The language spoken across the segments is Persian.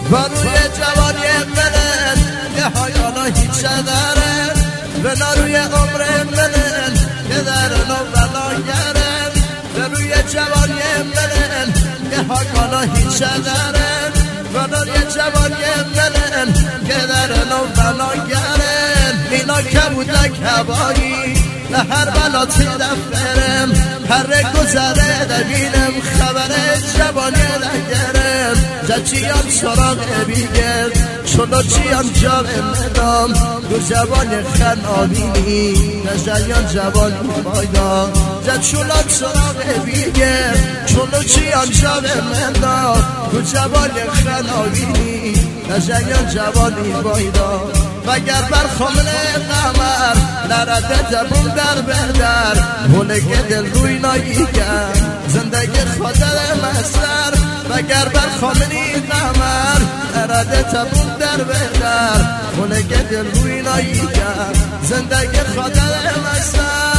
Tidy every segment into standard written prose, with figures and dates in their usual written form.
و روی جوانی من که حالا هیچ داره و روی عمر من که در نو بلا گره و روی جوانی من که حالا هیچ داره و روی جوانی من که در نو بلا گره مینا که بوده کبایی هر بلاتی دفرم هر گذره دبینم خبر جوانی نگرم جچیان سراغ بیگر چلو چیان جام مدام دو جوانی خنابینی نجیان جوانی مایدان جچولان سراغ بیگر چلو چیان جام مدام دو جوانی خنابینی نجیان جوانی مایدان وگر بر خمل قمر نرده جبون در بردر هنگه دل روی ناییگر زندگی خودر مستر وگر بر خملی قمر نرده جبون در بردر هنگه دل روی ناییگر زندگی خودر مستر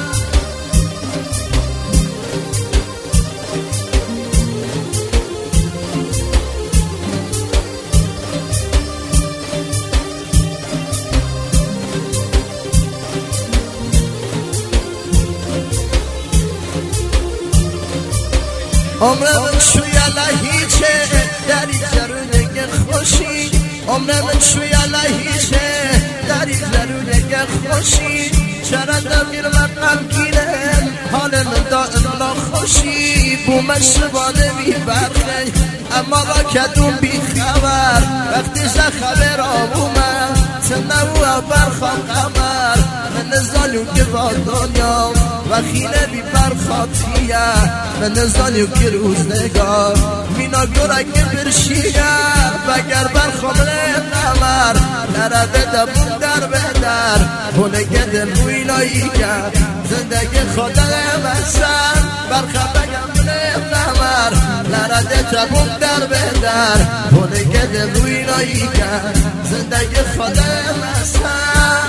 عمر من شوی لحیچه دری جرونه خوشی عمر من شوی لحیچه دری جرونه خوشی چرا دیر مقام گیرم حال من دائم ناخوشی بومش شبانه بی برخی اما را کدوم بی خبر وقتی خبر آبومم سنو برخوام قمر من نزانیو که با دنیا و خیله بی برخاتیه من نزانیو که روزنگار مینا گرگه برشیه وگر برخوام قمر نرده دبون در بدر هنگه دل روی ناییگر زندگی خودم بسر برخوام بگم قمر نرده دبون در بدر هنگه دل روی ناییگر زندگی خودم بسر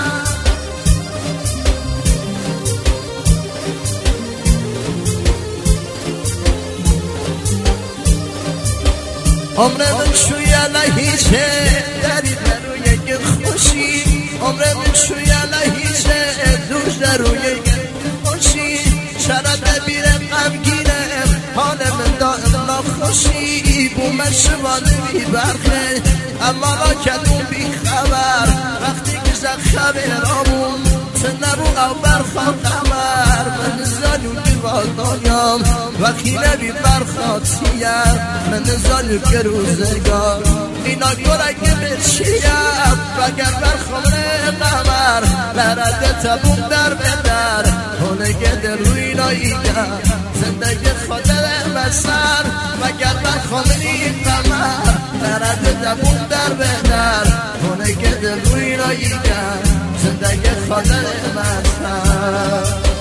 عمر من شوی لحیچه دری دروی گل خوشی عمر من شوی لحیچه دوش دروی گل خوشی چرا دبیرم غم گیرم حال من دائم ناخوشی بومن شبانه بی برخه اما را کدوم بی خبر وقتی که خبر آمون سنبو او برخواب قمر من نزانیو که با دنیام و خیله بی برخاتیم من نزانیو که روزگار اینا گرگه برشیم وگر برخواب قمر نرده تبون در بدر هنگه دل روی ناییگر زندگی خودم بسر وگر برخواب قمر نرده تبون در بدر هنگه دل روی ناییگر زندگی خودم بسر